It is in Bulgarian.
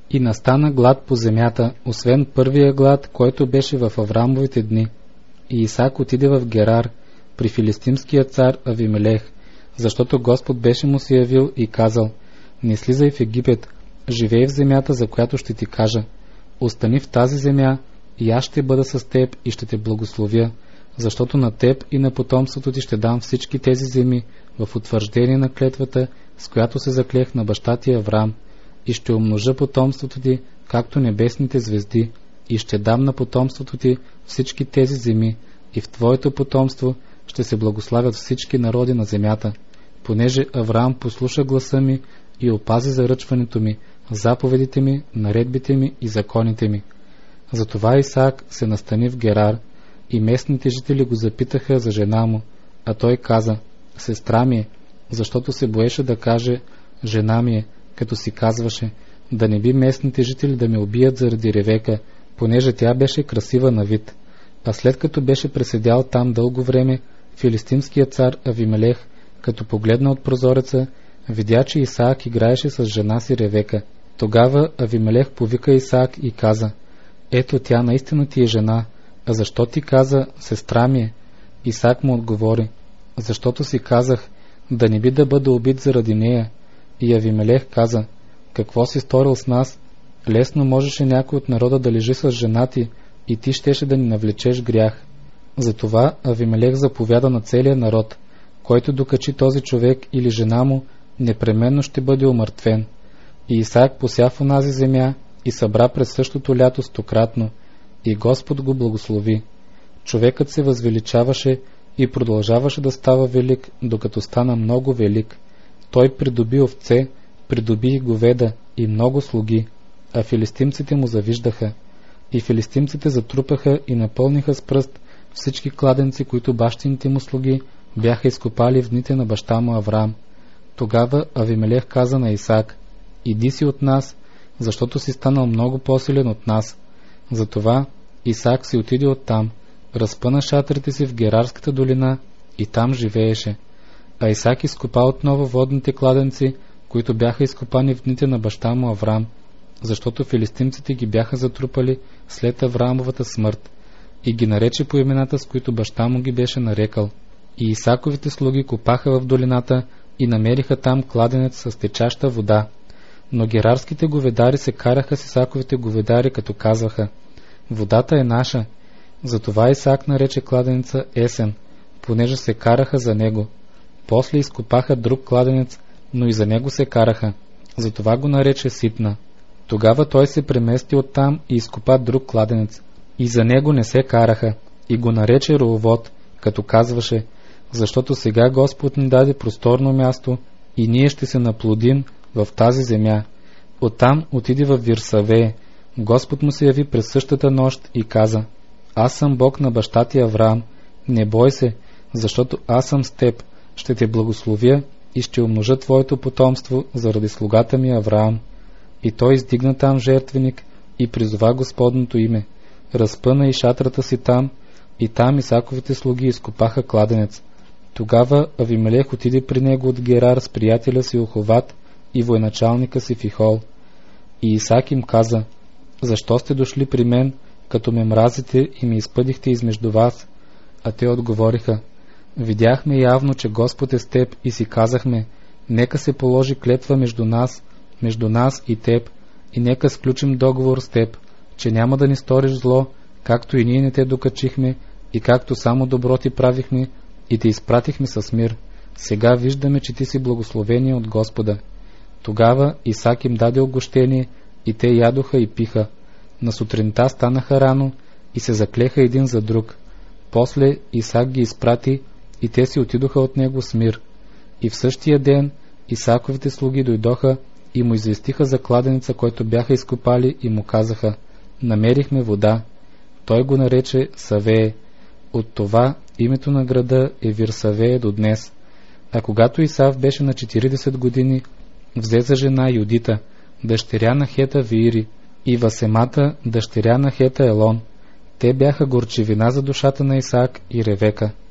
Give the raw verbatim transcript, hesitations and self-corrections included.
И настана глад по земята, освен първия глад, който беше в Аврамовите дни. И Исак отиде в Герар, при филистимския цар Авимелех, защото Господ беше му се явил и казал: не слизай в Египет, живей в земята, за която ще ти кажа. Остани в тази земя, и аз ще бъда с теб и ще те благословя, защото на теб и на потомството ти ще дам всички тези земи в утвърждение на клетвата, с която се заклех на баща ти Аврам, и ще умножа потомството ти, както небесните звезди, и ще дам на потомството ти всички тези земи, и в твоето потомство ще се благославят всички народи на земята, понеже Авраам послуша гласа ми и опази заръчването ми, заповедите ми, наредбите ми и законите ми. Затова Исаак се настани в Герар, и местните жители го запитаха за жена му, а той каза: сестра ми е, защото се боеше да каже жена ми е, като си казваше: да не би местните жители да ме убият заради Ревека, понеже тя беше красива на вид. А след като беше преседял там дълго време, филистимският цар Авимелех, като погледна от прозореца, видя, че Исаак играеше с жена си Ревека. Тогава Авимелех повика Исаак и каза: ето, тя наистина ти е жена, а защо ти каза сестра ми е? Исаак му отговори: защото си казах, да не би да бъда убит заради нея. И Авимелех каза: какво си сторил с нас? Лесно можеше някой от народа да лежи с жена ти, и ти щеше да ни навлечеш грях. Затова Авимелех заповяда на целия народ: който докачи този човек или жена му, непременно ще бъде умъртвен. И Исаак пося в онази земя и събра през същото лято стократно, и Господ го благослови. Човекът се възвеличаваше и продължаваше да става велик, докато стана много велик. Той придоби овце, придоби и говеда и много слуги, а филистимците му завиждаха. И филистимците затрупаха и напълниха с пръст всички кладенци, които бащините му слуги бяха изкопали в дните на баща му Авраам. Тогава Авимелех каза на Исаак: иди си от нас, защото си станал много по-силен от нас. Затова Исаак си отиде оттам, разпъна шатрите си в Герарската долина и там живееше. А Исаак изкопа отново водните кладенци, които бяха изкопани в дните на баща му Авраам, защото филистимците ги бяха затрупали след Авраамовата смърт, и ги нарече по имената, с които баща му ги беше нарекал. И Исааковите слуги копаха в долината и намериха там кладенец с течаща вода. Но герарските говедари се караха с Исааковите говедари, като казваха: водата е наша. Затова Исаак нарече кладенеца Есен, понеже се караха за него. После изкопаха друг кладенец, но и за него се караха. Затова го нарече Ситна. Тогава той се премести оттам и изкопа друг кладенец, и за него не се караха, и го нарече Ровот, като казваше: защото сега Господ ни даде просторно място и ние ще се наплодим в тази земя. Оттам отиде в Вирсавее. Господ му се яви през същата нощ и каза: аз съм Бог на баща ти Авраам, не бой се, защото аз съм с теб, ще те благословя и ще умножа твоето потомство заради слугата ми Авраам. И той издигна там жертвеник и призова Господното име, разпъна и шатрата си там, и там Исаковите слуги изкопаха кладенец. Тогава Авимелех отиде при него от Герар с приятеля си Оховат и военачалника си Фихол. И Исак им каза: защо сте дошли при мен, като ме мразите и ме изпъдихте измежду вас? А те отговориха: видяхме явно, че Господ е с теб, и си казахме: нека се положи клетва между нас, между нас и теб, и нека сключим договор с теб, че няма да ни сториш зло, както и ние не те докачихме, и както само добро ти правихме, и те изпратихме с мир. Сега виждаме, че ти си благословение от Господа. Тогава Исак им даде огощение, и те ядоха и пиха. На сутринта станаха рано и се заклеха един за друг. После Исак ги изпрати, и те си отидоха от него с мир. И в същия ден Исаковите слуги дойдоха и му известиха за кладенеца, който бяха изкопали, и му казаха: намерихме вода. Той го нарече Савее. От това името на града е Вирсавее до днес. А когато Исав беше на четиридесет години, взе за жена Юдита, дъщеря на Хета Виири, и Васемата, дъщеря на Хета Елон. Те бяха горчевина за душата на Исаак и Ревека.